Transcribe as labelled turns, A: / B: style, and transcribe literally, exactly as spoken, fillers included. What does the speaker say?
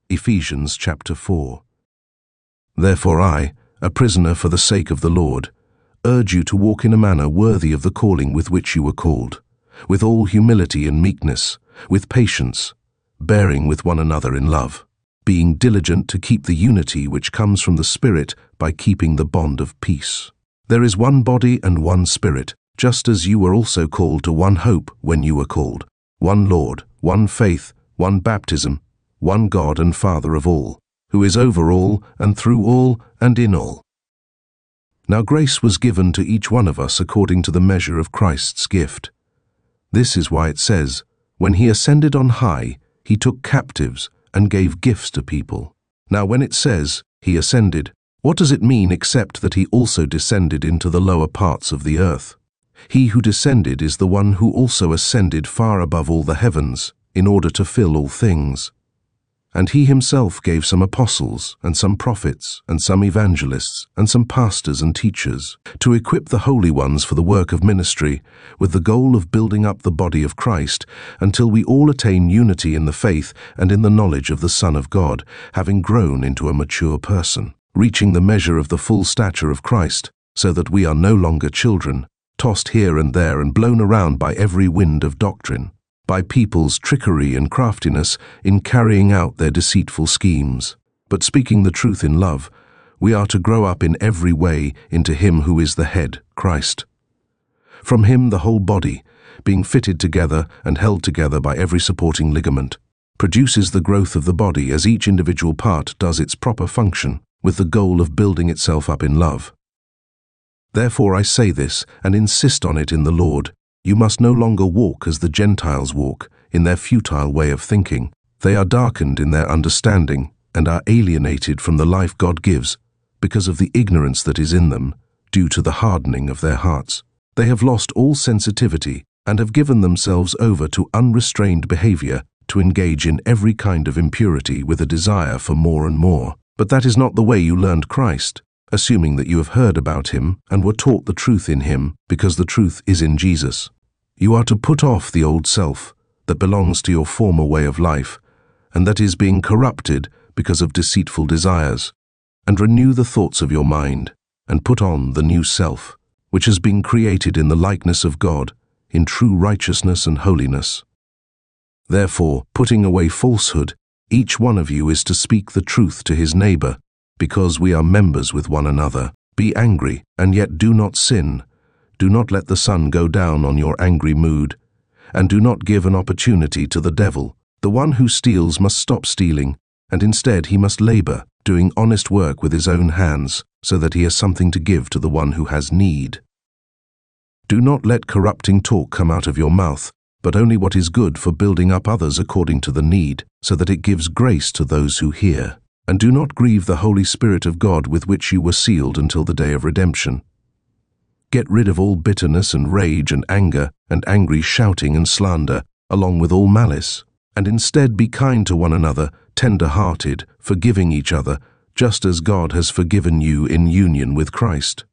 A: Ephesians chapter four. Therefore I, a prisoner for the sake of the Lord, urge you to walk in a manner worthy of the calling with which you were called, with all humility and meekness, with patience, bearing with one another in love, being diligent to keep the unity which comes from the Spirit by keeping the bond of peace. There is one body and one Spirit, just as you were also called to one hope when you were called, one Lord, one faith, one baptism, one God and Father of all, who is over all and through all and in all. Now grace was given to each one of us according to the measure of Christ's gift. This is why it says, when he ascended on high, he took captives and gave gifts to people. Now when it says, he ascended, what does it mean except that he also descended into the lower parts of the earth? He who descended is the one who also ascended far above all the heavens, in order to fill all things. And he himself gave some apostles, and some prophets, and some evangelists, and some pastors and teachers, to equip the holy ones for the work of ministry, with the goal of building up the body of Christ, until we all attain unity in the faith and in the knowledge of the Son of God, having grown into a mature person, reaching the measure of the full stature of Christ, so that we are no longer children, tossed here and there and blown around by every wind of doctrine, by people's trickery and craftiness in carrying out their deceitful schemes. But speaking the truth in love, we are to grow up in every way into him who is the head, Christ. From him the whole body, being fitted together and held together by every supporting ligament, produces the growth of the body as each individual part does its proper function, with the goal of building itself up in love. Therefore I say this, and insist on it in the Lord, you must no longer walk as the Gentiles walk, in their futile way of thinking. They are darkened in their understanding, and are alienated from the life God gives, because of the ignorance that is in them, due to the hardening of their hearts. They have lost all sensitivity, and have given themselves over to unrestrained behavior, to engage in every kind of impurity with a desire for more and more. But that is not the way you learned Christ, assuming that you have heard about him and were taught the truth in him, because the truth is in Jesus. You are to put off the old self that belongs to your former way of life, and that is being corrupted because of deceitful desires, and renew the thoughts of your mind, and put on the new self, which has been created in the likeness of God, in true righteousness and holiness. Therefore, putting away falsehood, each one of you is to speak the truth to his neighbor, because we are members with one another. Be angry, and yet do not sin. Do not let the sun go down on your angry mood, and do not give an opportunity to the devil. The one who steals must stop stealing, and instead he must labor, doing honest work with his own hands, so that he has something to give to the one who has need. Do not let corrupting talk come out of your mouth, but only what is good for building up others according to the need, so that it gives grace to those who hear. And do not grieve the Holy Spirit of God with which you were sealed until the day of redemption. Get rid of all bitterness and rage and anger and angry shouting and slander, along with all malice, and instead be kind to one another, tender-hearted, forgiving each other, just as God has forgiven you in union with Christ.